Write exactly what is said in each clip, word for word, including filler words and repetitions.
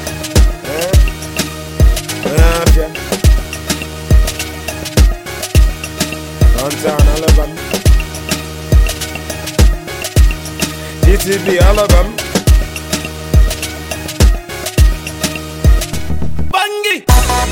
Mafia. Downtown, all of them. G T B, all of them. Bangi!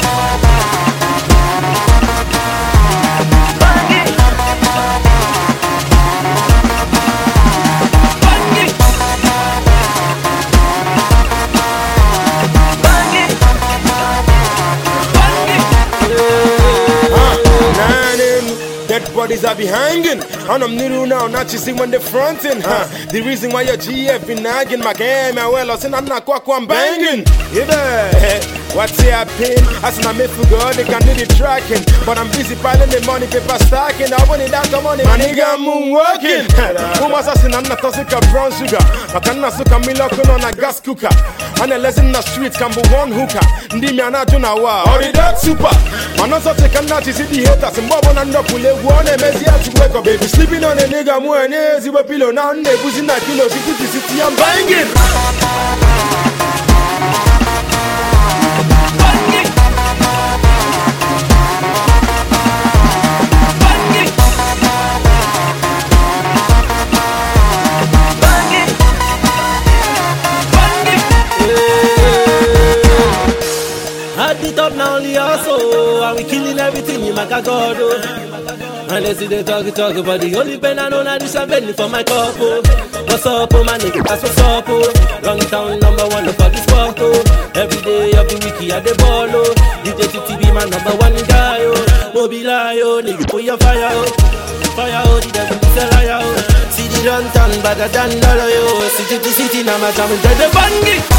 Dead bodies I be hanging, and I'm new now, not you see when they're fronting. Huh? The reason why your G F been nagging, my game, my well, I said I'm not quack one banging. Yeah, what's happening? As I make for God, they can do the tracking, but I'm busy piling the money, paper stacking. I want it out the money, my nigga, I'm moonwalking. Who was asking? I'm not tossing a brown sugar. I cannot suck a milk on a gas cooker. And a lesson in the streets can be one hooker. Ndi me ana juna wa, or the dark super. Man also take a notice see the haters and bob on and up with one M S here to wake up, baby. Sleeping on a nigga more and easy with pillow now and they pushing that kilo, city to city, I'm banging. It up now only also, and we killing everything in my God. And they see they talk, talk about the only pen I know now this I'm bending for my cup. What's up, oh my nigga, that's what's up, oh. Long town number one for this spot, oh. Every day, every week, at the ball, oh. D J T T be my number one guy, oh. Mobile, oh, nigga, put your fire, oh. Fire, oh, the devil is a liar, oh. See the run town better than dollar, oh. City to city, now my time is the bangi.